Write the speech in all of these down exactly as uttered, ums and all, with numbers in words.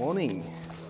Morning.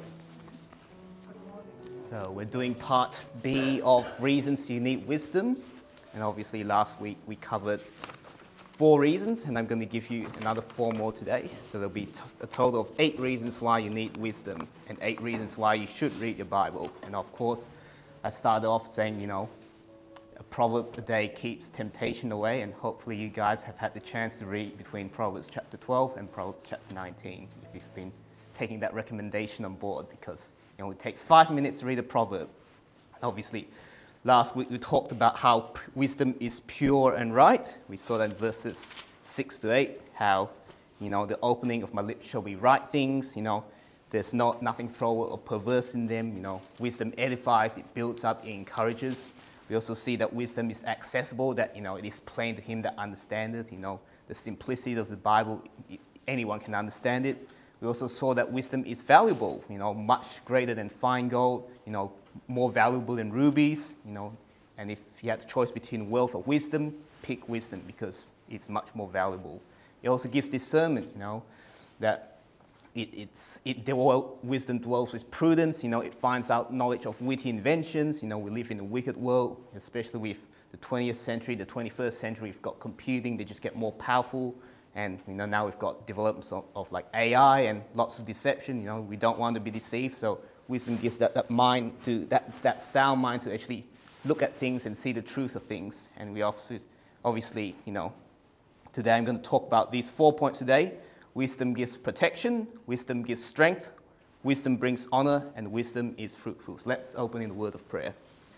So we're doing part B of reasons you need wisdom, and obviously last week we covered four reasons, and I'm going to give you another four more today. So there'll be t- a total of eight reasons why you need wisdom, and eight reasons why you should read your Bible. And of course, I started off saying, you know, a proverb a day keeps temptation away, and hopefully you guys have had the chance to read between Proverbs chapter twelve and Proverbs chapter nineteen, if you've been taking that recommendation on board, because you know it takes five minutes to read a proverb. Obviously, last week we talked about how p- wisdom is pure and right. We saw that in verses six to eight, how you know the opening of my lips shall be right things. You know, there's not nothing froward or perverse in them. You know, wisdom edifies, it builds up, it encourages. We also see that wisdom is accessible, that you know it is plain to him that understandeth. You know, the simplicity of the Bible, anyone can understand it. We also saw that wisdom is valuable, you know, much greater than fine gold, you know, more valuable than rubies, you know. And if you had the choice between wealth or wisdom, pick wisdom because it's much more valuable. It also gives discernment, you know, that it, it's it dwell, wisdom dwells with prudence, you know, it finds out knowledge of witty inventions. You know, we live in a wicked world, especially with the twentieth century, the twenty-first century. We've got computing, they just get more powerful. And you know now we've got developments of, of like A I and lots of deception. You know, we don't want to be deceived, so wisdom gives that, that mind to that that sound mind to actually look at things and see the truth of things. And we obviously, obviously, you know, today I'm going to talk about these four points today. Wisdom gives protection, wisdom gives strength, wisdom brings honor, and wisdom is fruitful. So let's open in the word of prayer.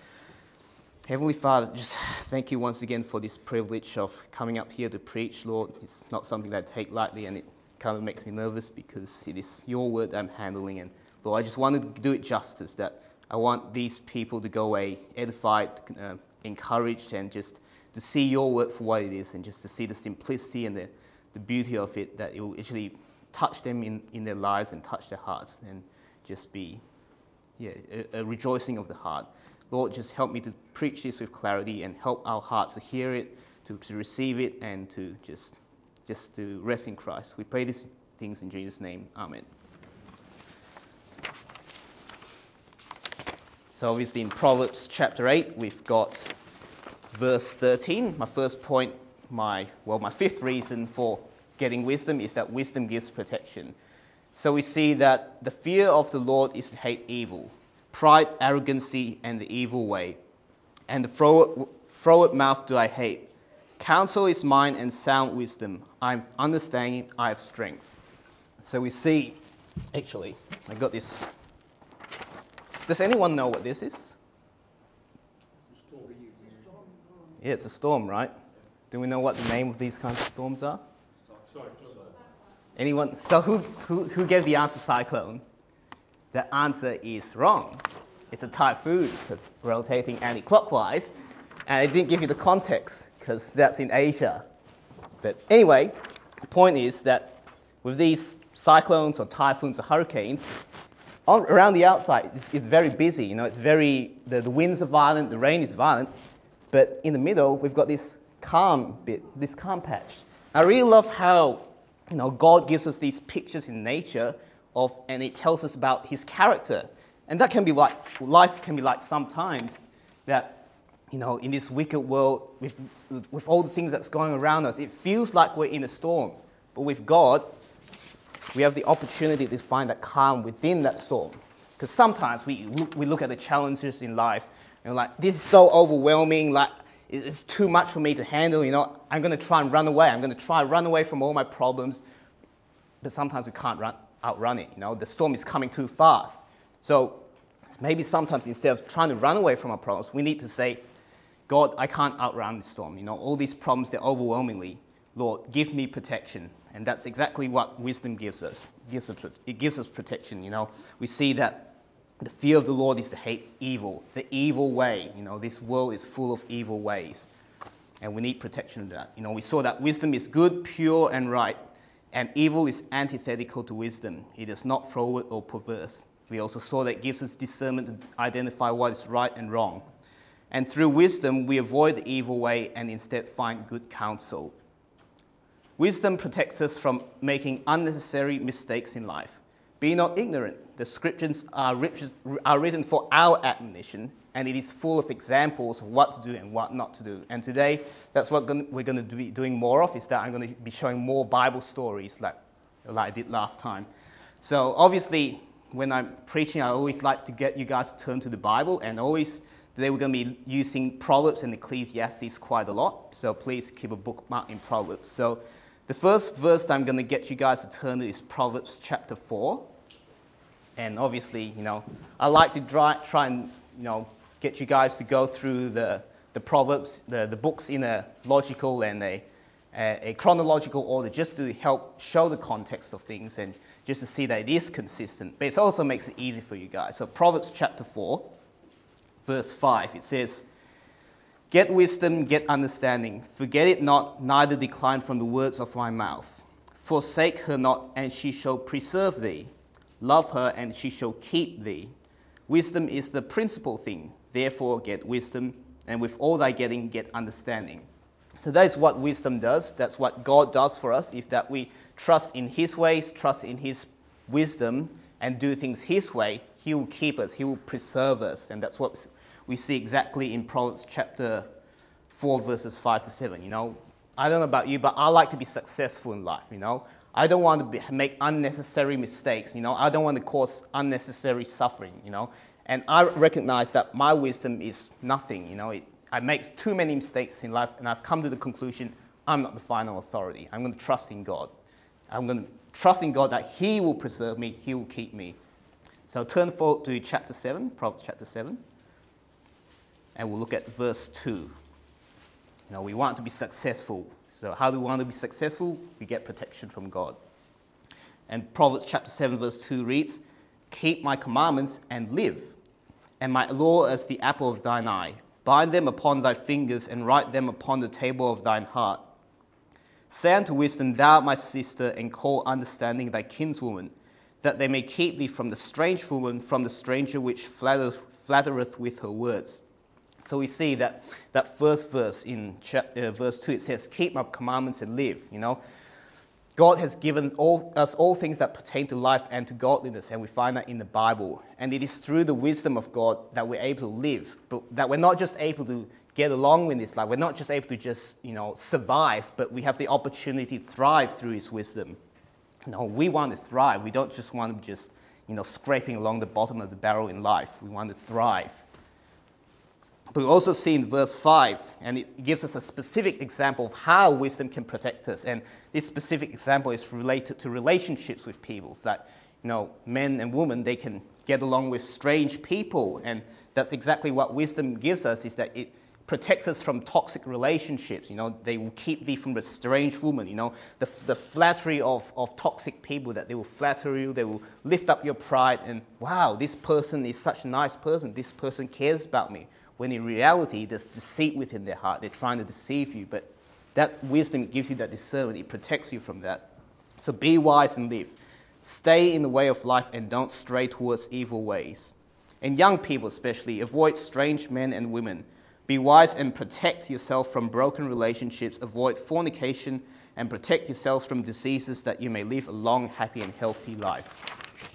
Heavenly Father, just thank you once again for this privilege of coming up here to preach, Lord. It's not something that I take lightly, and it kind of makes me nervous because it is your word I'm handling. And Lord, I just want to do it justice, that I want these people to go away edified, uh, encouraged, and just to see your word for what it is, and just to see the simplicity and the, the beauty of it, that it will actually touch them in, in their lives and touch their hearts, and just be yeah, a, a rejoicing of the heart. Lord, just help me to preach this with clarity and help our hearts to hear it, to, to receive it, and to just just to rest in Christ. We pray these things in Jesus' name. Amen. So obviously in Proverbs chapter eight, we've got verse thirteen. My first point, my well, my fifth reason for getting wisdom is that wisdom gives protection. So we see that the fear of the Lord is to hate evil, pride, arrogancy, and the evil way. And the froward, froward mouth do I hate. Counsel is mine and sound wisdom. I'm understanding, I have strength. So we see, actually, I got this. Does anyone know what this is? Yeah, it's a storm, right? Do we know what the name of these kinds of storms are? Anyone? So who, who, who gave the answer cyclone? The answer is wrong. It's a typhoon because rotating anti-clockwise, and I didn't give you the context because that's in Asia. But anyway, the point is that with these cyclones or typhoons or hurricanes, all around the outside it's, it's very busy. You know, it's very the, the winds are violent, the rain is violent, but in the middle we've got this calm bit, this calm patch. I really love how you know God gives us these pictures in nature of, and it tells us about His character. And that can be like, life can be like sometimes that, you know, in this wicked world, with with all the things that's going around us, it feels like we're in a storm. But with God, we have the opportunity to find that calm within that storm. Because sometimes we look, we look at the challenges in life, and we're like, this is so overwhelming, like, it's too much for me to handle, you know, I'm going to try and run away. I'm going to try and run away from all my problems. But sometimes we can't run, outrun it, you know, the storm is coming too fast. So maybe sometimes instead of trying to run away from our problems, we need to say, God, I can't outrun the storm. You know, all these problems, they're overwhelmingly. Lord, give me protection. And that's exactly what wisdom gives us. It gives us, it gives us protection, you know. We see that the fear of the Lord is to hate evil, the evil way. You know, this world is full of evil ways. And we need protection of that. You know, we saw that wisdom is good, pure, and right. And evil is antithetical to wisdom. It is not froward or perverse. We also saw that it gives us discernment to identify what is right and wrong. And through wisdom, we avoid the evil way and instead find good counsel. Wisdom protects us from making unnecessary mistakes in life. Be not ignorant. The scriptures are, rich, are written for our admonition, and it is full of examples of what to do and what not to do. And today, that's what we're going to be doing more of, is that I'm going to be showing more Bible stories like, like I did last time. So obviously, when I'm preaching, I always like to get you guys to turn to the Bible, and always today we're going to be using Proverbs and Ecclesiastes quite a lot. So please keep a bookmark in Proverbs. So the first verse that I'm going to get you guys to turn to is Proverbs chapter four. And obviously, you know, I like to try, try and, you know, get you guys to go through the, the Proverbs, the, the books in a logical and a, a, a chronological order, just to help show the context of things and just to see that it is consistent. But it also makes it easy for you guys. So Proverbs chapter four, verse five, it says, "Get wisdom, get understanding. Forget it not, neither decline from the words of my mouth. Forsake her not, and she shall preserve thee. Love her, and she shall keep thee. Wisdom is the principal thing. Therefore get wisdom, and with all thy getting, get understanding." So that is what wisdom does. That's what God does for us, if that we trust in his ways, trust in his wisdom, and do things his way, he will keep us, he will preserve us. And that's what we see exactly in Proverbs chapter four, verses five to seven. You know, I don't know about you, but I like to be successful in life, you know. I don't want to be, make unnecessary mistakes, you know. I don't want to cause unnecessary suffering, you know. And I recognize that my wisdom is nothing, you know. It, I make too many mistakes in life, and I've come to the conclusion I'm not the final authority. I'm going to trust in God. I'm going to trust in God that he will preserve me, he will keep me. So turn forward to chapter seven, Proverbs chapter seven, and we'll look at verse two. You know, we want to be successful. So how do we want to be successful? We get protection from God. And Proverbs chapter seven verse two reads, "Keep my commandments and live, and my law as the apple of thine eye. Bind them upon thy fingers, and write them upon the table of thine heart. Say unto wisdom, thou art my sister, and call understanding thy kinswoman, that they may keep thee from the strange woman, from the stranger which flattereth, flattereth with her words." So we see that that first verse in chapter, uh, verse two, it says, "Keep my commandments and live." You know, God has given all, us all things that pertain to life and to godliness, and we find that in the Bible. And it is through the wisdom of God that we're able to live, but that we're not just able to get along with this life. We're not just able to just, you know, survive, but we have the opportunity to thrive through his wisdom. No, we want to thrive. We don't just want to just, you know, scraping along the bottom of the barrel in life. We want to thrive. But we also see in verse five, and it gives us a specific example of how wisdom can protect us. And this specific example is related to relationships with people. So that, you know, men and women, they can get along with strange people. And that's exactly what wisdom gives us, is that it protects us from toxic relationships. You know, they will keep thee from the strange woman. You know, the, the flattery of, of toxic people, that they will flatter you, they will lift up your pride, and wow, this person is such a nice person. This person cares about me. When in reality, there's deceit within their heart. They're trying to deceive you. But that wisdom gives you that discernment. It protects you from that. So be wise and live. Stay in the way of life and don't stray towards evil ways. And young people especially, avoid strange men and women. Be wise and protect yourself from broken relationships. Avoid fornication and protect yourselves from diseases, that you may live a long, happy and healthy life.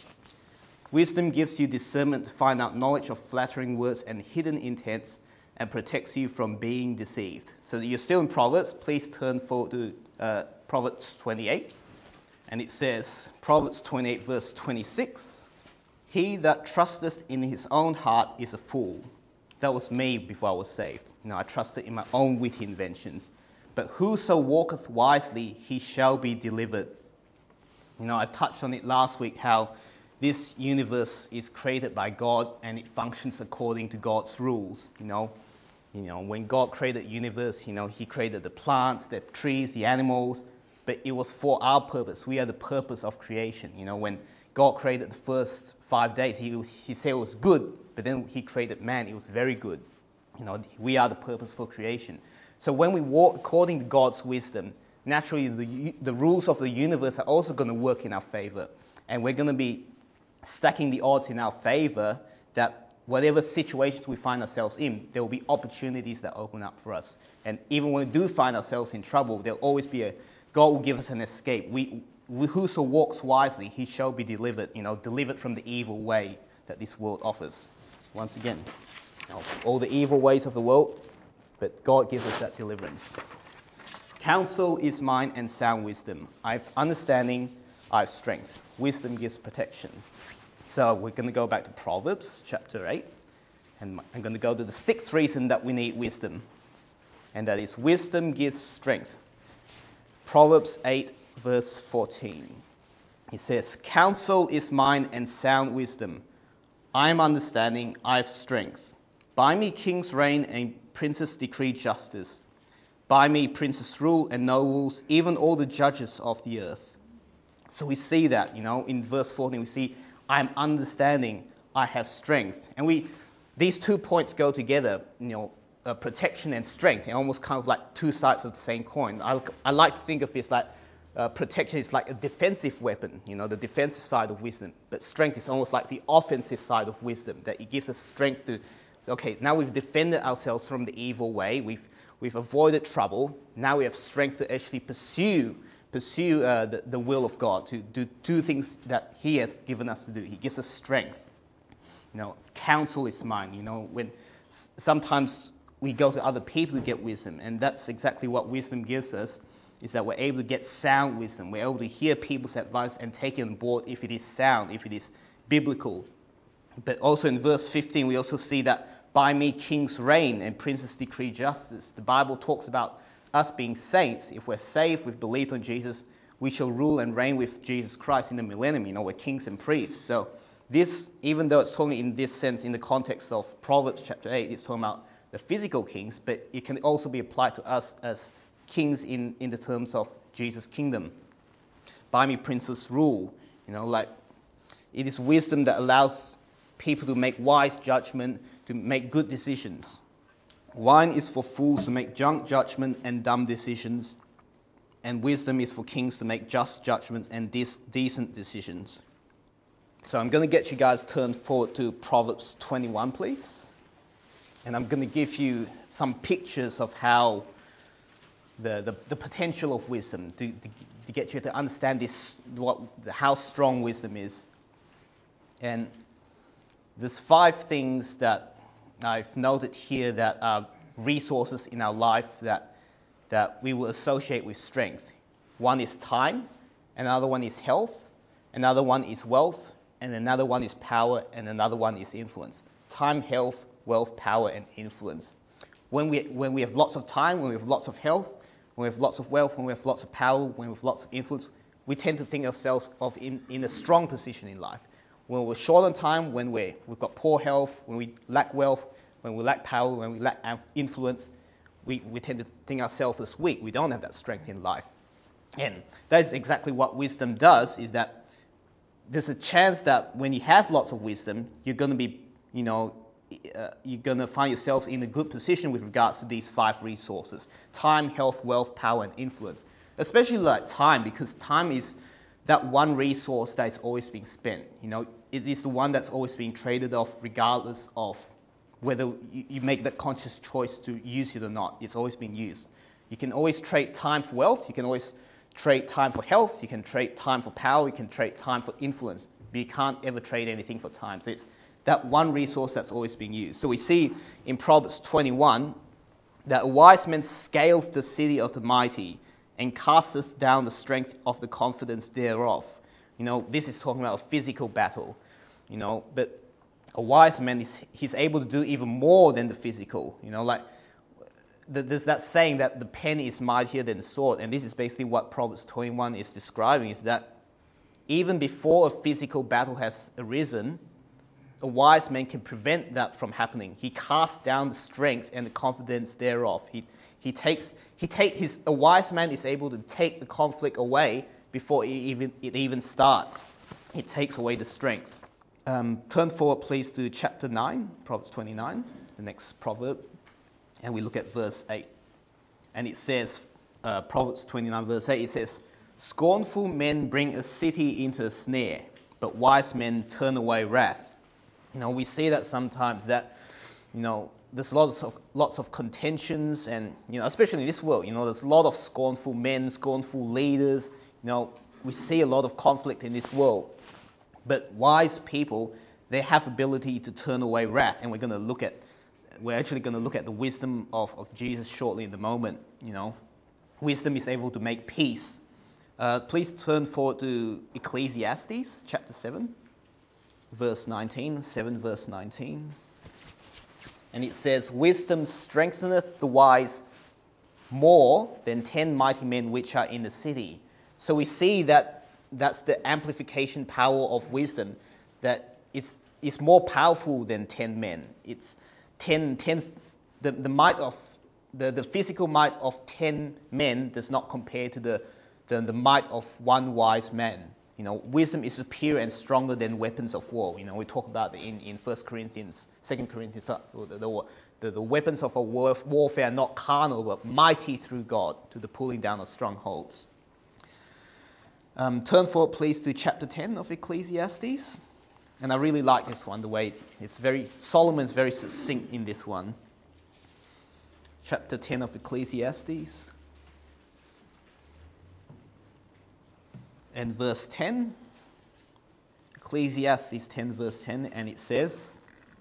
Wisdom gives you discernment to find out knowledge of flattering words and hidden intents, and protects you from being deceived. So you're still in Proverbs. Please turn forward to uh, Proverbs twenty-eight. And it says, Proverbs twenty-eight verse twenty-six, "He that trusteth in his own heart is a fool." That was me before I was saved. You know, I trusted in my own witty inventions. "But whoso walketh wisely, he shall be delivered." You know, I touched on it last week, how this universe is created by God and it functions according to God's rules. You know, you know, when God created the universe, you know, he created the plants, the trees, the animals, but it was for our purpose. We are the purpose of creation. You know, when God created the first five days, he, he said it was good, but then he created man, it was very good. You know, we are the purpose for creation. So when we walk according to God's wisdom, naturally the, the rules of the universe are also going to work in our favor. And we're going to be stacking the odds in our favor, that whatever situations we find ourselves in, there will be opportunities that open up for us. And even when we do find ourselves in trouble, there'll always be a, God will give us an escape. We whoso walks wisely, he shall be delivered, you know, delivered from the evil way that this world offers. Once again, you know, all the evil ways of the world, but God gives us that deliverance. Counsel is mine and sound wisdom. I have understanding, I have strength. Wisdom gives protection. So we're going to go back to Proverbs chapter eight. And I'm going to go to the sixth reason that we need wisdom. And that is wisdom gives strength. Proverbs eight verse fourteen. It says, counsel is mine and sound wisdom. I am understanding, I have strength. By me kings reign and princes decree justice. By me princes rule and nobles, even all the judges of the earth. So we see that, you know, in verse fourteen we see, I am understanding, I have strength. And we, these two points go together, you know, uh, protection and strength. They're almost kind of like two sides of the same coin. I, I like to think of this like uh, protection is like a defensive weapon, you know, the defensive side of wisdom. But strength is almost like the offensive side of wisdom, that it gives us strength to, okay, now we've defended ourselves from the evil way, we've we've avoided trouble, now we have strength to actually pursue pursue uh, the, the will of God, to do two things that He has given us to do. He gives us strength. You know, counsel is mine. You know, when s- sometimes we go to other people to get wisdom, and that's exactly what wisdom gives us, is that we're able to get sound wisdom. We're able to hear people's advice and take it on board if it is sound, if it is biblical. But also in verse fifteen, we also see that by me kings reign and princes decree justice. The Bible talks about us being saints. If we're saved, we've believed on Jesus, we shall rule and reign with Jesus Christ in the millennium. You know, we're kings and priests. So this, even though it's talking in this sense in the context of Proverbs chapter eight, it's talking about the physical kings, but it can also be applied to us as kings in, in the terms of Jesus' kingdom. By me princes rule. You know, like it is wisdom that allows people to make wise judgment, to make good decisions. Wine is for fools to make drunk judgment and dumb decisions, and wisdom is for kings to make just judgments and dis- decent decisions. So I'm going to get you guys turned forward to Proverbs twenty-one, please. And I'm going to give you some pictures of how the, the, the potential of wisdom, to, to, to get you to understand this, what, how strong wisdom is. And there's five things that I've noted here that are resources in our life that that we will associate with strength. One is time, another one is health, another one is wealth, and another one is power, and another one is influence. Time, health, wealth, power, and influence. When we when we have lots of time, when we have lots of health, when we have lots of wealth, when we have lots of power, when we have lots of influence, we tend to think of ourselves of in, in a strong position in life. When we're short on time, when we're, we've got poor health, when we lack wealth, when we lack power, when we lack influence, we, we tend to think ourselves as weak. We don't have that strength in life. And that's exactly what wisdom does, is that there's a chance that when you have lots of wisdom, you're going to be, you know, uh, you're going to find yourself in a good position with regards to these five resources: time, health, wealth, power, and influence. Especially like time, because time is that one resource that is always being spent. You know, it is the one that's always being traded off, regardless of whether you, you make that conscious choice to use it or not. It's always being used. You can always trade time for wealth. You can always trade time for health. You can trade time for power. You can trade time for influence. But you can't ever trade anything for time. So it's that one resource that's always being used. So we see in Proverbs twenty-one that a wise man scaleth the city of the mighty, and casteth down the strength of the confidence thereof. You know, this is talking about a physical battle, you know, but a wise man, is he's able to do even more than the physical. You know, like there's that saying that the pen is mightier than the sword, and this is basically what Proverbs twenty-one is describing, is that even before a physical battle has arisen, a wise man can prevent that from happening. He casts down the strength and the confidence thereof. He He takes, he take his, a wise man is able to take the conflict away before it even, it even starts. He takes away the strength. Um, turn forward, please, to chapter nine, Proverbs twenty-nine, the next proverb, and we look at verse eight. And it says, uh, Proverbs twenty-nine, verse eight, it says, "Scornful men bring a city into a snare, but wise men turn away wrath." You know, we see that sometimes that, you know, there's lots of lots of contentions, and you know, especially in this world, you know, there's a lot of scornful men, scornful leaders. You know, we see a lot of conflict in this world. But wise people, they have ability to turn away wrath, and we're going to look at, we're actually going to look at the wisdom of, of Jesus shortly in the moment. You know, wisdom is able to make peace. Uh, please turn forward to Ecclesiastes chapter seven, verse nineteen. seven verse nineteen. And it says, "Wisdom strengtheneth the wise more than ten mighty men which are in the city." So we see that that's the amplification power of wisdom, that it's it's more powerful than ten men. It's ten, ten the, the might of the, the physical might of ten men does not compare to the, the the might of one wise man. You know, wisdom is superior and stronger than weapons of war. You know, we talk about it in, in First Corinthians, Second Corinthians, so the, the, the, the weapons of a war, warfare are not carnal, but mighty through God to the pulling down of strongholds. Um, turn forward, please, to chapter ten of Ecclesiastes. And I really like this one, the way it's very, Solomon's very succinct in this one. Chapter ten of Ecclesiastes. And verse ten, Ecclesiastes ten verse ten, and it says,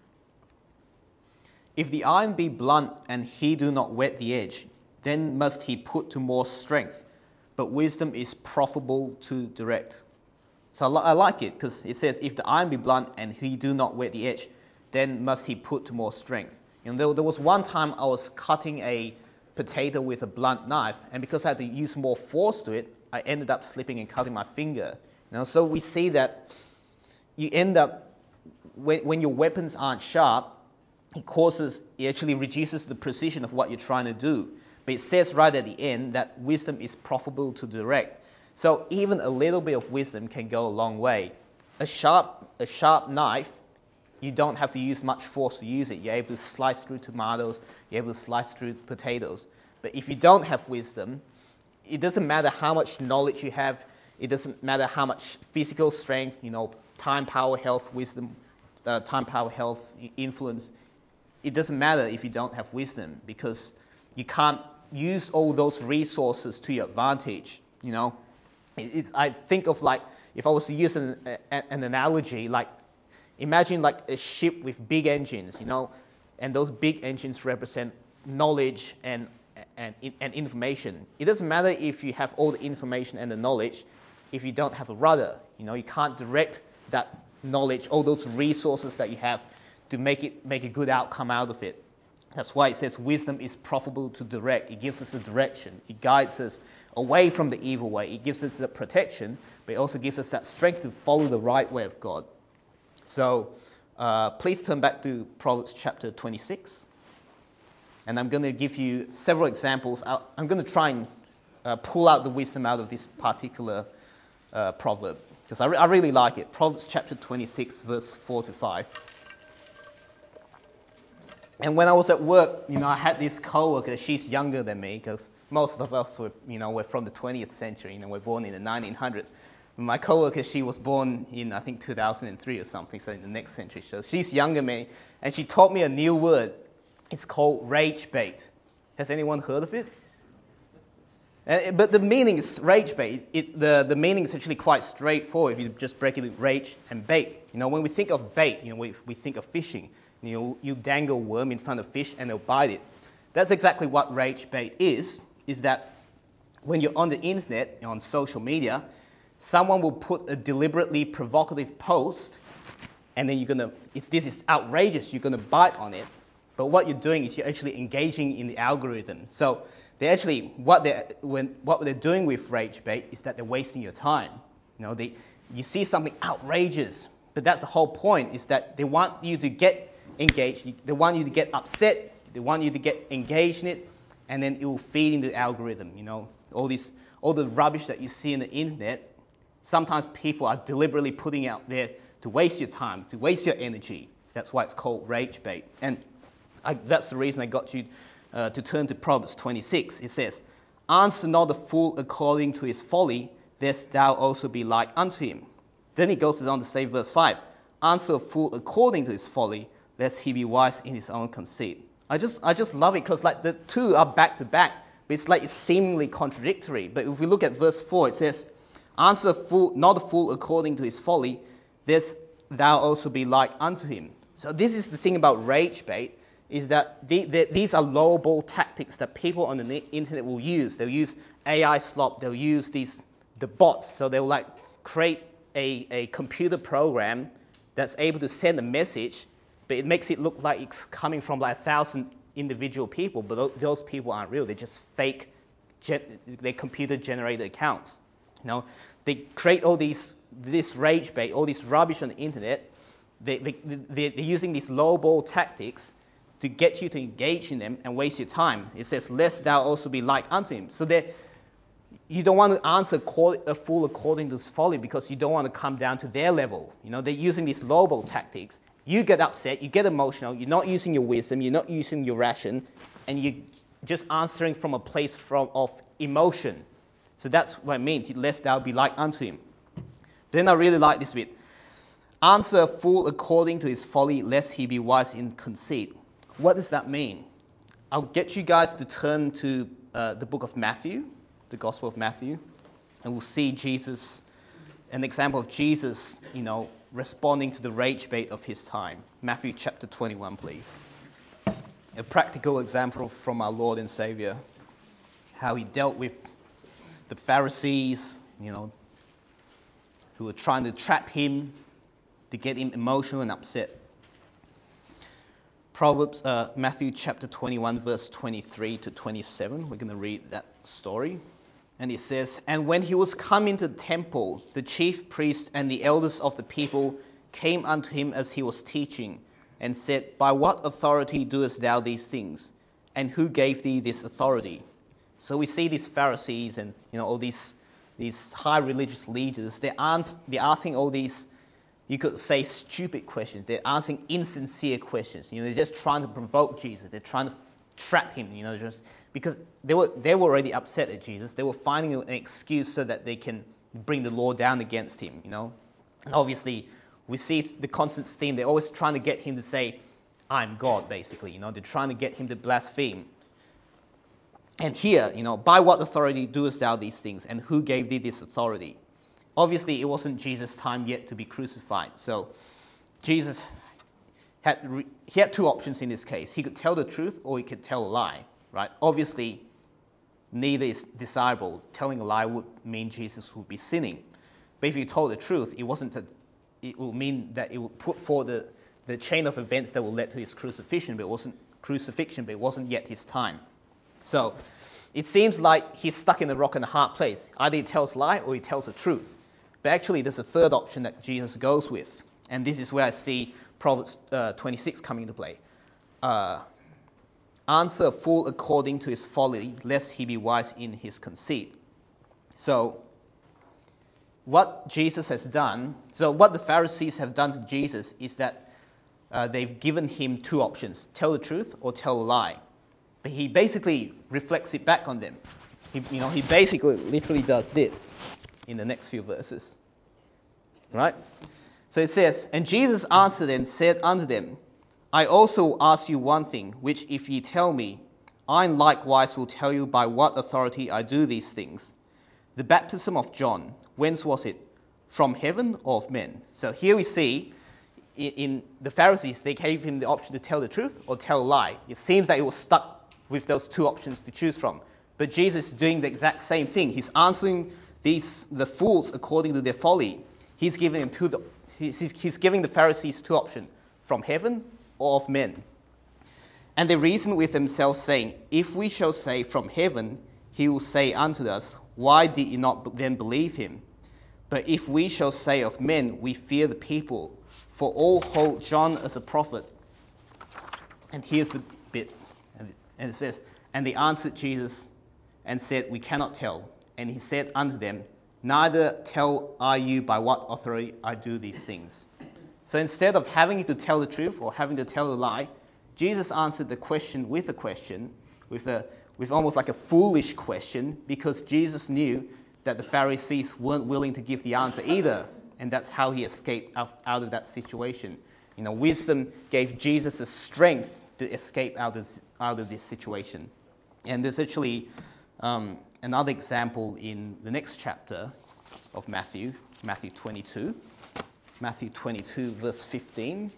"If the iron be blunt and he do not whet the edge, then must he put to more strength, but wisdom is profitable to direct." So I, li- I like it, because it says, if the iron be blunt and he do not whet the edge, then must he put to more strength. You know, there, there was one time I was cutting a potato with a blunt knife, and because I had to use more force to it, I ended up slipping and cutting my finger. You know, so we see that you end up, when, when your weapons aren't sharp, it causes, it actually reduces the precision of what you're trying to do. But it says right at the end that wisdom is profitable to direct. So even a little bit of wisdom can go a long way. A sharp, a sharp knife, you don't have to use much force to use it. You're able to slice through tomatoes, you're able to slice through potatoes. But if you don't have wisdom, it doesn't matter how much knowledge you have, it doesn't matter how much physical strength, you know, time, power, health, wisdom, uh, time, power, health, influence. It doesn't matter if you don't have wisdom, because you can't use all those resources to your advantage, you know. It, it, I think of, like, if I was to use an, a, an analogy, like, imagine like a ship with big engines, you know, and those big engines represent knowledge and And, and information. It doesn't matter if you have all the information and the knowledge, if you don't have a rudder. You know, you can't direct that knowledge, all those resources that you have, to make it make a good outcome out of it. That's why it says wisdom is profitable to direct. It gives us a direction. It guides us away from the evil way. It gives us the protection, but it also gives us that strength to follow the right way of God. So uh, please turn back to Proverbs chapter twenty-six. And I'm going to give you several examples. I'm going to try and uh, pull out the wisdom out of this particular uh, proverb, because I, re- I really like it. Proverbs chapter twenty-six, verse four to five. And when I was at work, you know, I had this coworker. She's younger than me, because most of us were, you know, we're from the twentieth century. You know, we're born in the nineteen hundreds. My coworker, she was born in, I think, two thousand three or something, so in the next century. So she's younger than me, and she taught me a new word. It's called rage bait. Has anyone heard of it? Uh, but the meaning is rage bait. It, the, the meaning is actually quite straightforward if you just break it into rage and bait. You know, when we think of bait, you know, we, we think of fishing. You know, you dangle a worm in front of fish and they'll bite it. That's exactly what rage bait is, is that when you're on the internet, you know, on social media, someone will put a deliberately provocative post, and then you're going to, if this is outrageous, you're going to bite on it. But what you're doing is you're actually engaging in the algorithm. So they actually, what they're, when, what they're doing with rage bait is that they're wasting your time. You know, they, you see something outrageous, but that's the whole point, is that they want you to get engaged, they want you to get upset, they want you to get engaged in it, and then it will feed into the algorithm. You know, all this, all the rubbish that you see on the internet, sometimes people are deliberately putting out there to waste your time, to waste your energy. That's why it's called rage bait. And I, that's the reason I got you uh, to turn to Proverbs twenty-six. It says, "Answer not a fool according to his folly, lest thou also be like unto him." Then he goes on to say, verse five, "Answer a fool according to his folly, lest he be wise in his own conceit." I just I just love it, because like the two are back to back, but it's like it's seemingly contradictory. But if we look at verse four, it says, Answer fool, not a fool according to his folly, lest thou also be like unto him. So this is the thing about rage bait, is that the, the, these are lowball tactics that people on the internet will use. They'll use A I slop, they'll use these the bots, so they'll like create a, a computer program that's able to send a message, but it makes it look like it's coming from like a thousand individual people, but those people aren't real. They're just fake, they're computer-generated accounts. You know, they create all these this rage bait, all this rubbish on the internet. They, they, they're using these low-ball tactics to get you to engage in them and waste your time. It says, lest thou also be like unto him. So that you don't want to answer a fool according to his folly because you don't want to come down to their level. You know, they're using these low-ball tactics. You get upset, you get emotional, you're not using your wisdom, you're not using your ration, and you're just answering from a place from of emotion. So that's what it means, lest thou be like unto him. Then I really like this bit. Answer a fool according to his folly, lest he be wise in conceit. What does that mean? I'll get you guys to turn to uh, the book of Matthew, the Gospel of Matthew, and we'll see Jesus, an example of Jesus, you know, responding to the rage bait of his time. Matthew chapter twenty-one, please. A practical example from our Lord and Savior, how he dealt with the Pharisees, you know, who were trying to trap him, to get him emotional and upset. Proverbs, uh, Matthew chapter twenty-one, verse twenty-three to twenty-seven. We're going to read that story. And it says, And when he was come into the temple, the chief priests and the elders of the people came unto him as he was teaching, and said, By what authority doest thou these things? And who gave thee this authority? So we see these Pharisees and, you know, all these these high religious leaders. They're, ans- they're asking all these, you could say, stupid questions. They're asking insincere questions. You know, they're just trying to provoke Jesus. They're trying to trap him. You know, just because they were they were already upset at Jesus. They were finding an excuse so that they can bring the law down against him. You know, and obviously we see the constant theme. They're always trying to get him to say, "I'm God," basically. You know, they're trying to get him to blaspheme. And here, you know, by what authority doest thou these things, and who gave thee this authority? Obviously, it wasn't Jesus' time yet to be crucified. So Jesus had re- he had two options in this case. He could tell the truth or he could tell a lie, right? Obviously, neither is desirable. Telling a lie would mean Jesus would be sinning. But if he told the truth, it wasn't a, it would mean that it would put forward the, the chain of events that will lead to his crucifixion, but it wasn't crucifixion, but it wasn't yet his time. So it seems like he's stuck in a rock and a hard place. Either he tells a lie or he tells the truth. But actually, there's a third option that Jesus goes with. And this is where I see Proverbs uh, twenty-six coming into play. Uh, Answer a fool according to his folly, lest he be wise in his conceit. So what Jesus has done, so what the Pharisees have done to Jesus is that uh, they've given him two options, tell the truth or tell a lie. But he basically reflects it back on them. He, you know, he basically literally does this in the next few verses. Right? So it says, And Jesus answered and said unto them, I also ask you one thing, which if ye tell me, I likewise will tell you by what authority I do these things. The baptism of John, whence was it? From heaven or of men? So here we see, in, in the Pharisees, they gave him the option to tell the truth or tell a lie. It seems that he was stuck with those two options to choose from. But Jesus is doing the exact same thing. He's answering these the fools according to their folly. He's giving them two. He's, he's giving the Pharisees two options: from heaven or of men. And they reason with themselves, saying, If we shall say from heaven, he will say unto us, Why did ye not then believe him? But if we shall say of men, we fear the people, for all hold John as a prophet. And here's the bit. And it says, And they answered Jesus and said, We cannot tell. And he said unto them, Neither tell I you by what authority I do these things. So instead of having to tell the truth or having to tell a lie, Jesus answered the question with a question, with a with almost like a foolish question, because Jesus knew that the Pharisees weren't willing to give the answer either. And that's how he escaped out, out of that situation. You know, wisdom gave Jesus the strength to escape out of, out of this situation. And there's actually um, another example in the next chapter of Matthew, Matthew twenty-two. Matthew twenty-two, verse fifteen.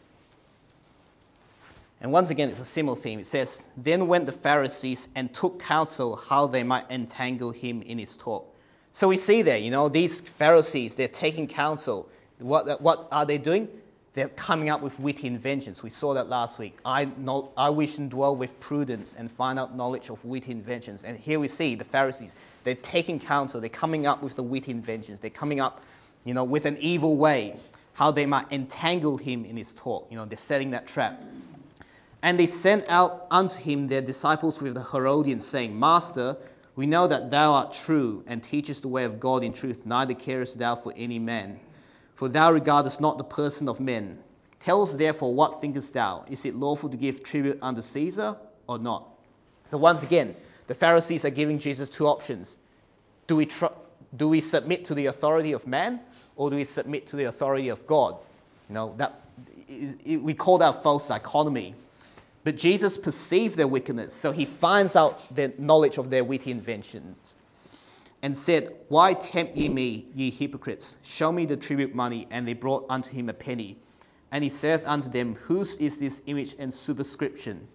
And once again, it's a similar theme. It says, "Then went the Pharisees and took counsel how they might entangle him in his talk." So we see there, you know, these Pharisees, they're taking counsel. What, what are they doing? They're coming up with witty inventions. We saw that last week. I, know, I wish and dwell with prudence and find out knowledge of witty inventions. And here we see the Pharisees. They're taking counsel. They're coming up with the witty inventions. They're coming up, you know, with an evil way, how they might entangle him in his talk. You know, they're setting that trap. "And they sent out unto him their disciples with the Herodians, saying, Master, we know that thou art true, and teachest the way of God in truth, neither carest thou for any man. For thou regardest not the person of men. Tell us therefore, what thinkest thou? Is it lawful to give tribute unto Caesar, or not?" So once again, the Pharisees are giving Jesus two options. Do we tr- do we submit to the authority of man, or do we submit to the authority of God? You know, that it, it, we call that false dichotomy. But Jesus perceived their wickedness, so he finds out the knowledge of their witty inventions, and said, Why tempt ye me, ye hypocrites? Show me the tribute money. And they brought unto him a penny. And he saith unto them, Whose is this image and superscription?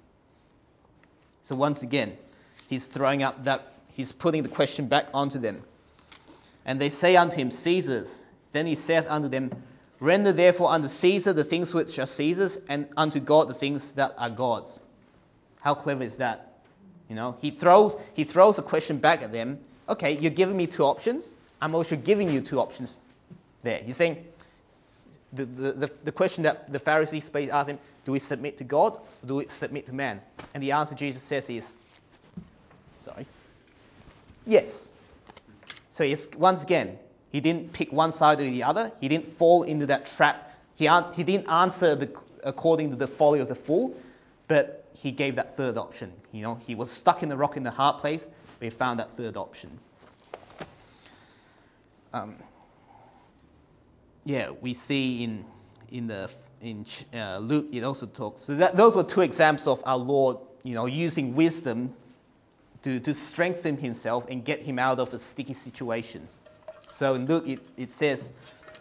So once again, he's throwing up that, he's putting the question back onto them. And they say unto him, Caesar's. Then he saith unto them, Render therefore unto Caesar the things which are Caesar's, and unto God the things that are God's. How clever is that? You know, he throws he throws a question back at them. Okay, you're giving me two options. I'm also giving you two options there. He's saying, the, the, the, the question that the Pharisees asked him, do we submit to God, or do we submit to man? And the answer Jesus says is, sorry, yes. So he's, once again, he didn't pick one side or the other. He didn't fall into that trap. He, he didn't answer the, according to the folly of the fool, but he gave that third option. You know, he was stuck in the rock in the hard place. We found that third option. Um, yeah, we see in in the in uh, Luke it also talks. So that, those were two examples of our Lord, you know, using wisdom to to strengthen himself and get him out of a sticky situation. So in Luke it, it says,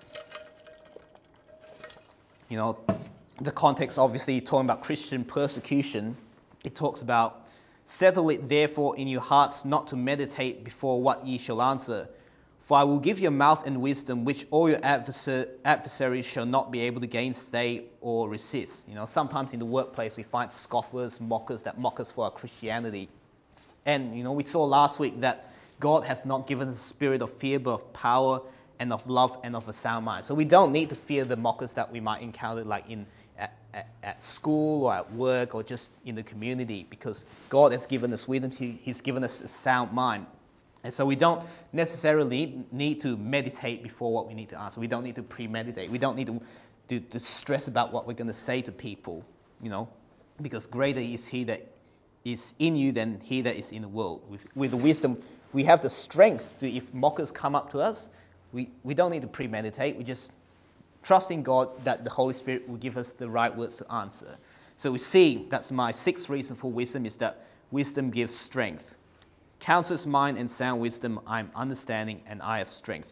you know, the context obviously talking about Christian persecution. It talks about, Settle it therefore in your hearts not to meditate before what ye shall answer. For I will give you a mouth and wisdom which all your adversar- adversaries shall not be able to gainsay or resist. You know, sometimes in the workplace we find scoffers, mockers that mock us for our Christianity. And, you know, we saw last week that God hath not given us a spirit of fear, but of power and of love and of a sound mind. So we don't need to fear the mockers that we might encounter, like in At, at, at school or at work or just in the community, because God has given us wisdom. He, he's given us a sound mind. And so we don't necessarily need to meditate before what we need to answer. We don't need to premeditate. We don't need to, to, to stress about what we're going to say to people, you know, because greater is he that is in you than he that is in the world. With, with the wisdom, we have the strength to, if mockers come up to us, we, we don't need to premeditate. We just trust in God that the Holy Spirit will give us the right words to answer. So we see, that's my sixth reason for wisdom, is that wisdom gives strength. Counsel's mind and sound wisdom, I am understanding and I have strength.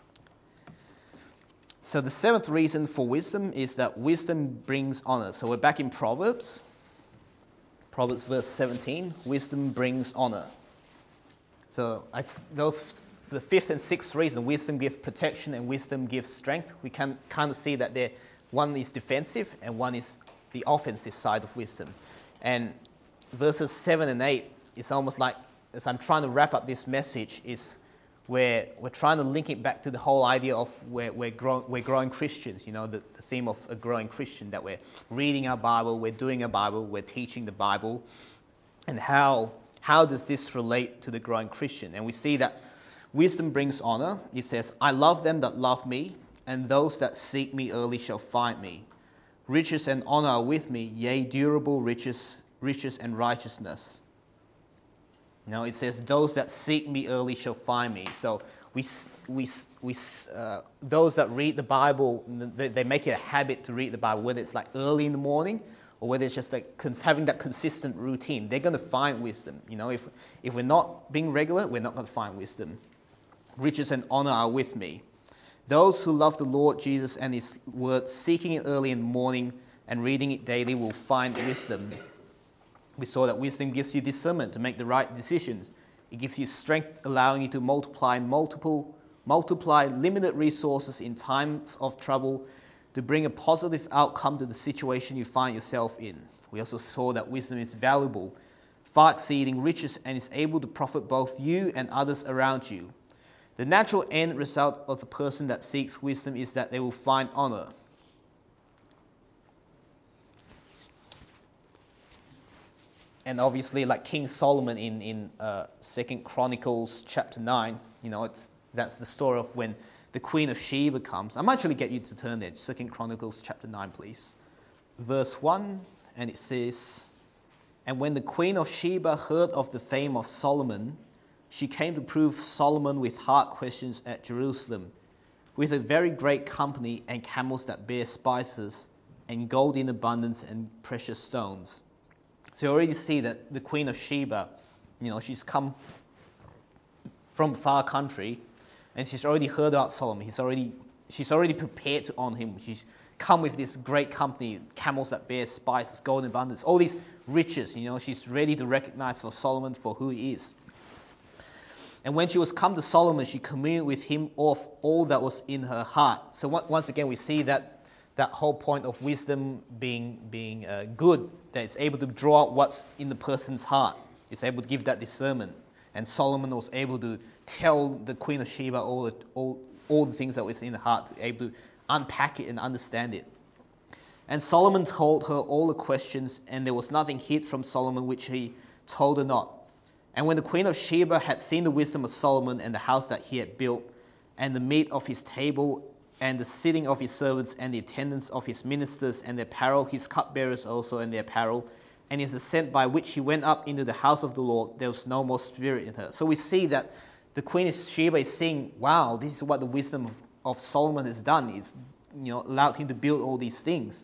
So the seventh reason for wisdom is that wisdom brings honor. So we're back in Proverbs. Proverbs verse seventeen, wisdom brings honor. So I, those the fifth and sixth reason, wisdom gives protection and wisdom gives strength. We can kind of see that there, one is defensive and one is the offensive side of wisdom. And verses seven and eight, it's almost like, as I'm trying to wrap up this message, is where we're trying to link it back to the whole idea of where we're, grow, we're growing Christians, you know, the, the theme of a growing Christian, that we're reading our Bible, we're doing our Bible, we're teaching the Bible, and how how does this relate to the growing Christian? And we see that wisdom brings honor. It says, I love them that love me, and those that seek me early shall find me. Riches and honor are with me, yea, durable riches, riches and righteousness. Now it says, those that seek me early shall find me. So we, we, we, uh, those that read the Bible, they, they make it a habit to read the Bible, whether it's like early in the morning or whether it's just like cons- having that consistent routine. They're going to find wisdom. You know, if if we're not being regular, we're not going to find wisdom. riches and honor are with me. Those who love the Lord Jesus and his word, seeking it early in the morning and reading it daily, will find wisdom. We saw that wisdom gives you discernment to make the right decisions. It gives you strength, allowing you to multiply multiple, multiply limited resources in times of trouble to bring a positive outcome to the situation you find yourself in. We also saw that wisdom is valuable, far exceeding riches, and is able to profit both you and others around you. The natural end result of the person that seeks wisdom is that they will find honor. And obviously, like King Solomon in in uh, Second Chronicles chapter nine, you know, it's that's the story of when the Queen of Sheba comes. I might actually get you to turn there. Second Chronicles chapter nine, please, verse one, and it says, "And when the Queen of Sheba heard of the fame of Solomon, she came to prove Solomon with hard questions at Jerusalem, with a very great company and camels that bear spices, and gold in abundance and precious stones." So you already see that the Queen of Sheba, you know, she's come from far country, and she's already heard about Solomon. He's already, she's already prepared to honor him. She's come with this great company, camels that bear spices, gold in abundance, all these riches. You know, she's ready to recognize for Solomon for who he is. And when she was come to Solomon, she communed with him of all that was in her heart. So once again, we see that that whole point of wisdom being being uh, good, that it's able to draw out what's in the person's heart. It's able to give that discernment. And Solomon was able to tell the Queen of Sheba all the, all, all the things that was in the heart, able to unpack it and understand it. And Solomon told her all the questions, and there was nothing hid from Solomon which he told her not. And when the Queen of Sheba had seen the wisdom of Solomon and the house that he had built, and the meat of his table, and the sitting of his servants, and the attendance of his ministers, and their apparel, his cupbearers also, and their apparel, and his ascent by which he went up into the house of the Lord, there was no more spirit in her. So we see that the Queen of Sheba is saying, wow, this is what the wisdom of, of Solomon has done. It's, you know, allowed him to build all these things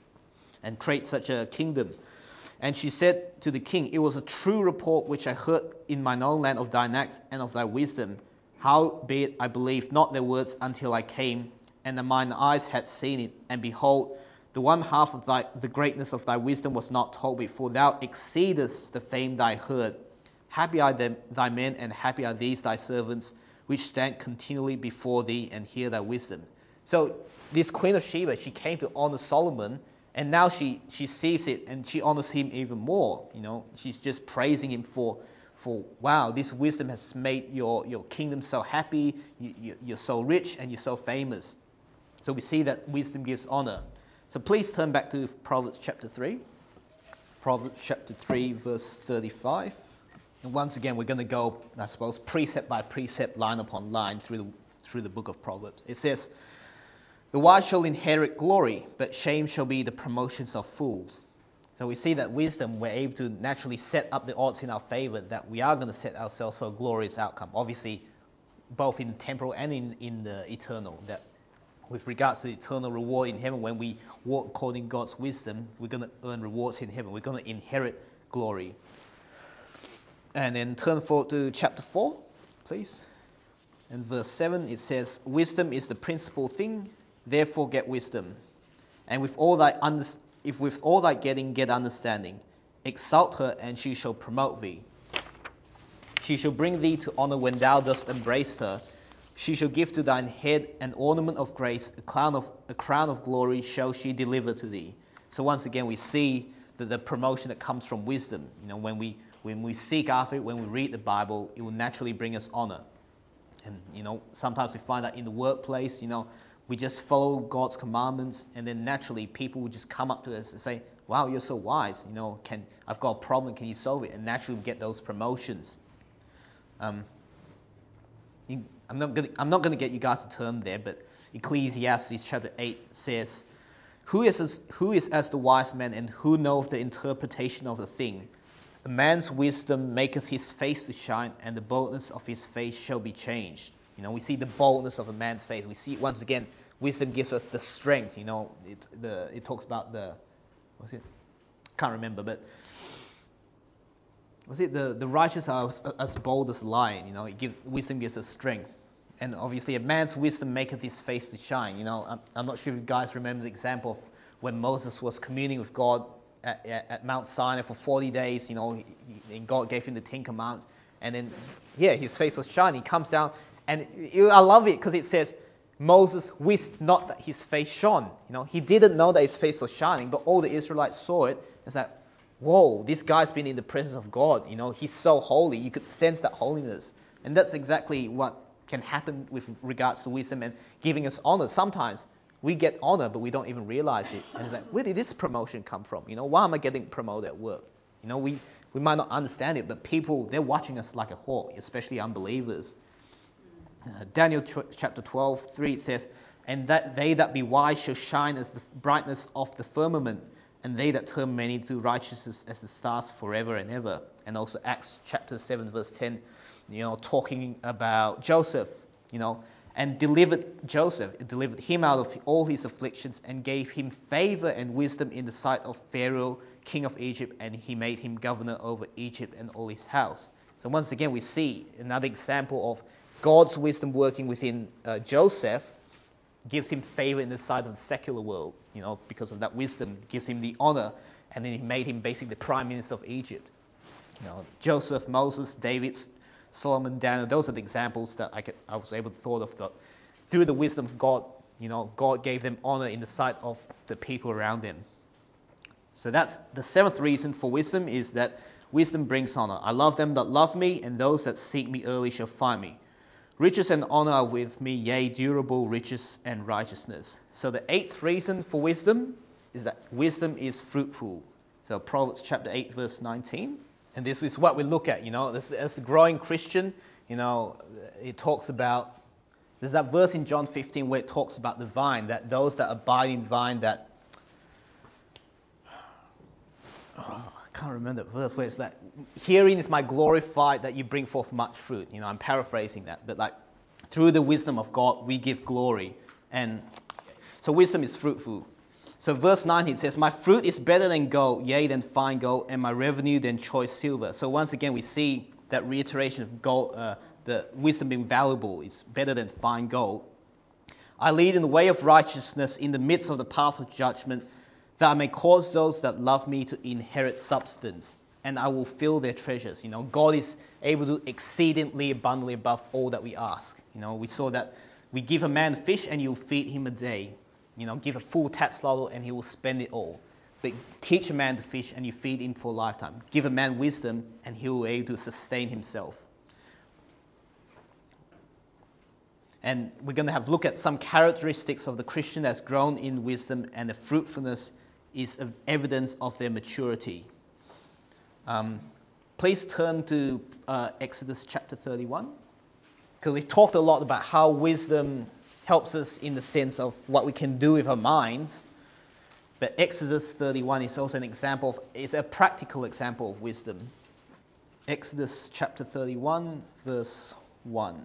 and create such a kingdom. And she said to the king, "It was a true report which I heard in mine own land of thine acts and of thy wisdom. Howbeit I believed not their words until I came, and mine eyes had seen it. And behold, the one half of thy, the greatness of thy wisdom was not told me, for thou exceedest the fame thy heard. Happy are them, thy men, and happy are these thy servants, which stand continually before thee and hear thy wisdom." So this Queen of Sheba, she came to honor Solomon, and now she, she sees it and she honors him even more. You know, she's just praising him for, for wow, this wisdom has made your, your kingdom so happy, you, you, you're so rich and you're so famous. So we see that wisdom gives honor. So please turn back to Proverbs chapter three. Proverbs chapter three, verse thirty-five. And once again, we're going to go, I suppose, precept by precept, line upon line through the, through the book of Proverbs. It says, "The wise shall inherit glory, but shame shall be the promotions of fools." So we see that wisdom, we're able to naturally set up the odds in our favor, that we are going to set ourselves for a glorious outcome. Obviously, both in temporal and in, in the eternal. That with regards to the eternal reward in heaven, when we walk according to God's wisdom, we're going to earn rewards in heaven. We're going to inherit glory. And then turn forward to chapter four, please. And verse seven, it says, "Wisdom is the principal thing, therefore get wisdom. And with all thy under- if with all thy getting get understanding, exalt her, and she shall promote thee. She shall bring thee to honor when thou dost embrace her. She shall give to thine head an ornament of grace, a crown of a crown of glory shall she deliver to thee." So once again, we see that the promotion that comes from wisdom. You know, when we when we seek after it, when we read the Bible, it will naturally bring us honor. And you know, sometimes we find that in the workplace, you know, we just follow God's commandments, and then naturally people will just come up to us and say, "Wow, you're so wise. You know, can I've got a problem? Can you solve it?" And naturally we get those promotions. Um, I'm not going. I'm not going to get you guys to turn there, but Ecclesiastes chapter eight says, "Who is as, who is as the wise man, and who knoweth the interpretation of a thing? A man's wisdom maketh his face to shine, and the boldness of his face shall be changed." You know, we see the boldness of a man's face. We see once again, wisdom gives us the strength. You know, it the it talks about the what's it? Can't remember, but was it the the righteous are as, as bold as lion? You know, it gives wisdom gives us strength. and obviously a man's wisdom maketh his face to shine. You know, I'm, I'm not sure if you guys remember the example of when Moses was communing with God at, at, at Mount Sinai for forty days. You know, he, he, and God gave him the Ten Commandments, and then yeah, his face was shining. He comes down, and it, I love it because it says Moses wist not that his face shone. You know, he didn't know that his face was shining, but all the Israelites saw it. It's like, whoa, this guy's been in the presence of God. You know, he's so holy. You could sense that holiness, and that's exactly what can happen with regards to wisdom and giving us honor. Sometimes we get honor, but we don't even realize it. And it's like, where did this promotion come from? You know, why am I getting promoted at work? You know, we, we might not understand it, but people, they're watching us like a hawk, especially unbelievers. Uh, Daniel ch- chapter twelve, three, it says, and that they that be wise shall shine as the brightness of the firmament, and they that turn many to righteousness as the stars forever and ever. And also Acts chapter seven, verse ten, you know, talking about Joseph, you know, and delivered Joseph, delivered him out of all his afflictions, and gave him favor and wisdom in the sight of Pharaoh, king of Egypt, and he made him governor over Egypt and all his house. So once again, we see another example of God's wisdom working within uh, Joseph, gives him favor in the sight of the secular world, you know, because of that wisdom, gives him the honor, and then he made him basically the prime minister of Egypt. You know, Joseph, Moses, David, Solomon, Daniel, those are the examples that I, could, I was able to thought of. That through the wisdom of God, you know, God gave them honor in the sight of the people around them. So that's the seventh reason for wisdom, is that wisdom brings honor. I love them that love me, and those that seek me early shall find me. Riches and honor are with me, yea, durable riches and righteousness. So the eighth reason for wisdom is that wisdom is fruitful. So Proverbs chapter eight, verse nineteen. And this is what we look at, you know, as, as a growing Christian, you know, it talks about, there's that verse in John fifteen where it talks about the vine, that those that abide in vine, that, oh, I can't remember that verse where it's like, herein is my glorified that you bring forth much fruit. You know, I'm paraphrasing that, but like, through the wisdom of God, we give glory. And so wisdom is fruitful. So verse nineteen says, my fruit is better than gold, yea, than fine gold, and my revenue than choice silver. So once again, we see that reiteration of gold, uh, the wisdom being valuable is better than fine gold. I lead in the way of righteousness in the midst of the path of judgment, that I may cause those that love me to inherit substance, and I will fill their treasures. You know, God is able to exceedingly abundantly above all that we ask. You know, we saw that we give a man fish and you'll feed him a day. You know, give a full tax lotto and he will spend it all. But teach a man to fish and you feed him for a lifetime. Give a man wisdom and he will be able to sustain himself. And we're going to have a look at some characteristics of the Christian that's grown in wisdom, and the fruitfulness is evidence of their maturity. Um, please turn to uh, Exodus chapter thirty-one, because we talked a lot about how wisdom helps us in the sense of what we can do with our minds. But Exodus thirty-one is also an example of, it's a practical example of wisdom. Exodus chapter thirty-one, verse one.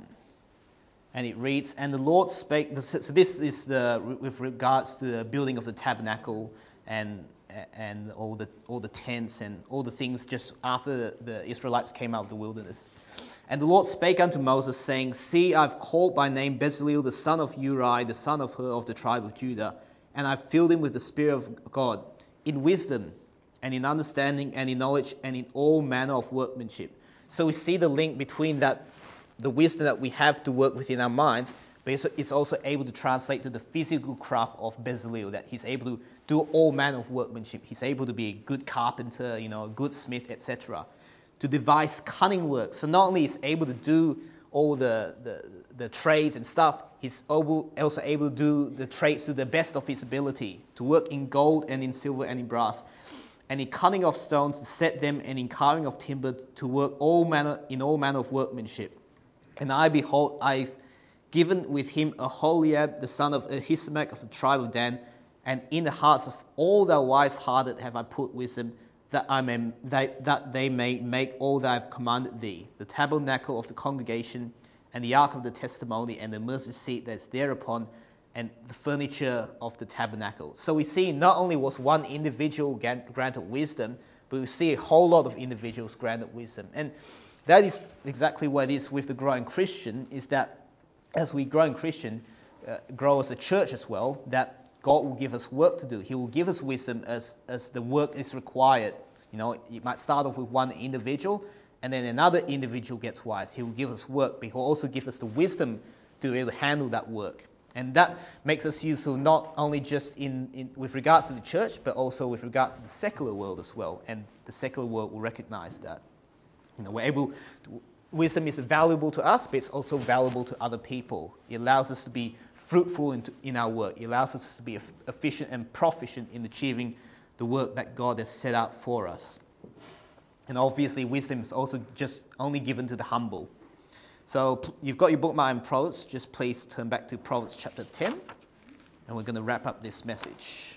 And it reads, and the Lord spake, so this is the, with regards to the building of the tabernacle and and all the all the tents and all the things just after the Israelites came out of the wilderness. And the Lord spake unto Moses, saying, see, I've called by name Bezaleel, the son of Uri, the son of Hur, of the tribe of Judah, and I've filled him with the Spirit of God, in wisdom, and in understanding, and in knowledge, and in all manner of workmanship. So we see the link between that, the wisdom that we have to work within our minds, but it's, it's also able to translate to the physical craft of Bezaleel, that he's able to do all manner of workmanship. He's able to be a good carpenter, you know, a good smith, et cetera, to devise cunning work. So not only is he able to do all the, the, the trades and stuff, he's able, also able to do the trades to the best of his ability, to work in gold and in silver and in brass, and in cutting of stones to set them, and in carving of timber to work all manner in all manner of workmanship. And I, behold, I've given with him Aholiab, the son of Ahisamach of the tribe of Dan, and in the hearts of all the wise-hearted have I put wisdom, that I may that, that they may make all that I have commanded thee, the tabernacle of the congregation, and the ark of the testimony, and the mercy seat that's thereupon, and the furniture of the tabernacle. So we see not only was one individual granted wisdom, but we see a whole lot of individuals granted wisdom. And that is exactly what it is with the growing Christian, is that as we grow in Christian, uh, grow as a church as well, that God will give us work to do. He will give us wisdom as, as the work is required. You know, it might start off with one individual, and then another individual gets wise. He will give us work, but He will also give us the wisdom to be able to handle that work. And that makes us useful not only just in, in with regards to the church, but also with regards to the secular world as well. And the secular world will recognize that. You know, we're able to, wisdom is valuable to us, but it's also valuable to other people. It allows us to be fruitful in, in our work. It allows us to be efficient and proficient in achieving the work that God has set out for us. And obviously, wisdom is also just only given to the humble. So you've got your bookmark in Proverbs. Just please turn back to Proverbs chapter ten, and we're going to wrap up this message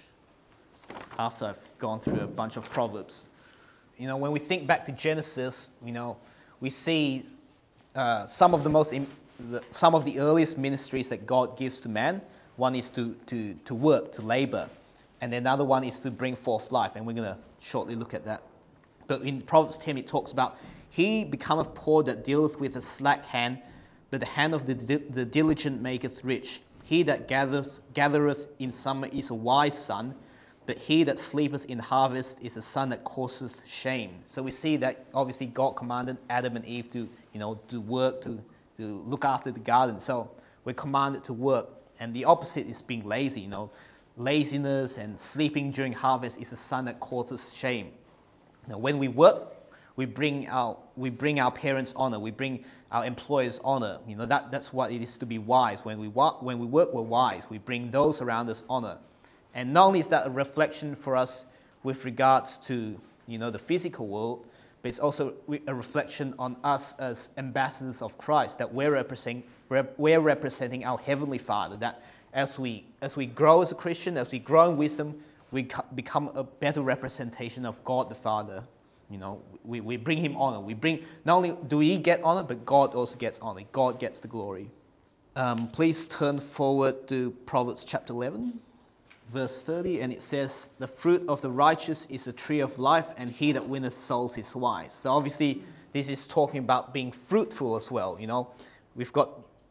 after I've gone through a bunch of Proverbs. You know, when we think back to Genesis, you know, we see uh, some of the most im- the, some of the earliest ministries that God gives to man. One is to, to, to work, to labor, and another one is to bring forth life, and we're going to shortly look at that. But in Proverbs ten, it talks about, he becometh poor that dealeth with a slack hand, but the hand of the, the diligent maketh rich. He that gathereth, gathereth in summer is a wise son, but he that sleepeth in harvest is a son that causeth shame. So we see that obviously God commanded Adam and Eve to, you know, to work, to, to look after the garden. So we're commanded to work, and the opposite is being lazy. You know, laziness and sleeping during harvest is a son that causes shame. Now, when we work, we bring our we bring our parents honor, we bring our employers honor. You know, that that's what it is to be wise. When we work, when we work, we're wise. We bring those around us honor. And not only is that a reflection for us with regards to, you know, the physical world, but it's also a reflection on us as ambassadors of Christ, that we're representing we're representing our Heavenly Father. That as we as we grow as a Christian, as we grow in wisdom, we become a better representation of God the Father. You know, we, we bring Him honor. We bring, not only do we get honor, but God also gets honor. God gets the glory. Um, please turn forward to Proverbs chapter eleven. Verse thirty, and it says, the fruit of the righteous is a tree of life, and he that winneth souls is wise. So obviously, this is talking about being fruitful as well. You know, we've got,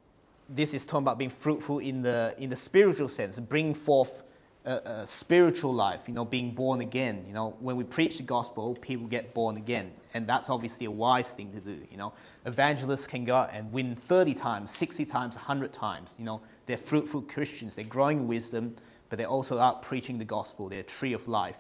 this is talking about being fruitful in the in the spiritual sense, bring forth a, a spiritual life. You know, being born again. You know, when we preach the gospel, people get born again, and that's obviously a wise thing to do. You know, evangelists can go out and win thirty times, sixty times, one hundred times. You know, they're fruitful Christians. They're growing in wisdom, but they're also out preaching the gospel. They're a tree of life.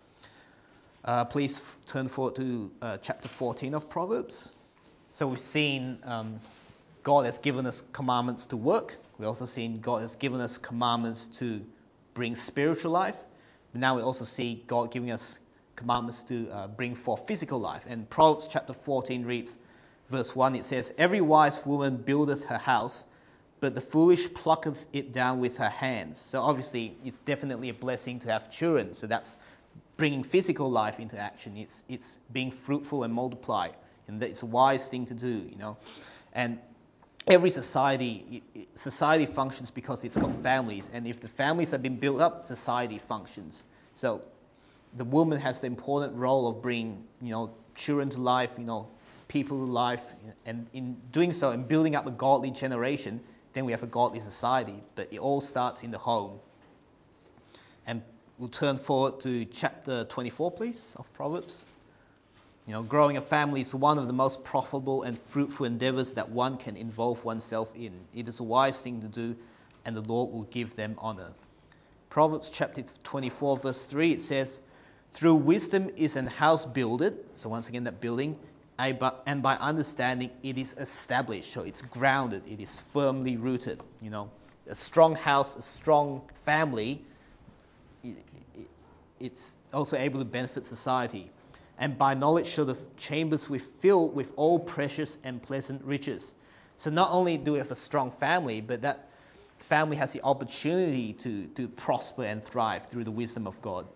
Uh, please f- turn forward to uh, chapter fourteen of Proverbs. So we've seen um, God has given us commandments to work. We've also seen God has given us commandments to bring spiritual life. But now we also see God giving us commandments to uh, bring forth physical life. And Proverbs chapter fourteen reads, verse one, it says, every wise woman buildeth her house, but the foolish plucketh it down with her hands. So obviously, it's definitely a blessing to have children. So that's bringing physical life into action. It's it's being fruitful and multiply, and that's a wise thing to do, you know. And every society society functions because it's got families, and if the families have been built up, society functions. So the woman has the important role of bringing, you know, children to life, you know, people to life, and in doing so and building up a godly generation, then we have a godly society. But it all starts in the home. And we'll turn forward to chapter twenty-four, please, of Proverbs. You know, growing a family is one of the most profitable and fruitful endeavors that one can involve oneself in. It is a wise thing to do, and the Lord will give them honor. Proverbs chapter twenty-four, verse three, it says, through wisdom is an house builded. So once again, that building. And by understanding, it is established. So it's grounded. It is firmly rooted. You know, a strong house, a strong family, it's also able to benefit society. And by knowledge shall the chambers be filled with all precious and pleasant riches. So not only do we have a strong family, but that family has the opportunity to, to prosper and thrive through the wisdom of God.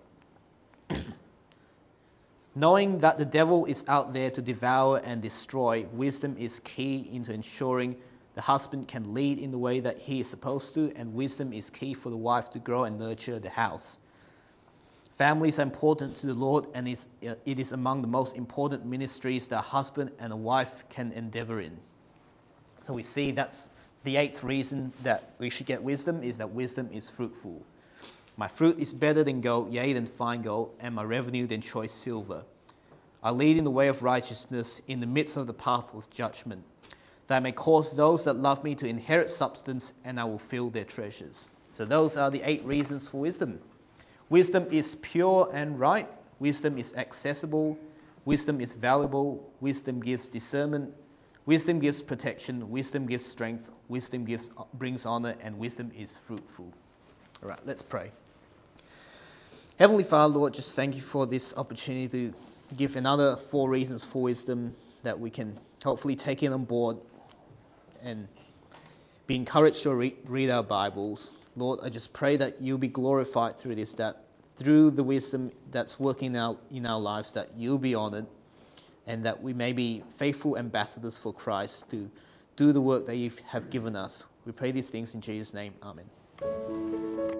Knowing that the devil is out there to devour and destroy, wisdom is key into ensuring the husband can lead in the way that he is supposed to, and wisdom is key for the wife to grow and nurture the house. Families are important to the Lord, and it is among the most important ministries that a husband and a wife can endeavor in. So we see that's The eighth reason that we should get wisdom is that wisdom is fruitful. My fruit is better than gold, yea, than fine gold, and my revenue than choice silver. I lead in the way of righteousness in the midst of the path of judgment, that I may cause those that love me to inherit substance, and I will fill their treasures. So those are the eight reasons for wisdom. Wisdom is pure and right. Wisdom is accessible. Wisdom is valuable. Wisdom gives discernment. Wisdom gives protection. Wisdom gives strength. Wisdom gives brings honor, and wisdom is fruitful. All right, let's pray. Heavenly Father, Lord, just thank you for this opportunity to give another four reasons for wisdom that we can hopefully take it on board and be encouraged to read, read our Bibles. Lord, I just pray that you'll be glorified through this, that through the wisdom that's working out in our lives, that you'll be honored, and that we may be faithful ambassadors for Christ to do the work that you have given us. We pray these things in Jesus' name. Amen.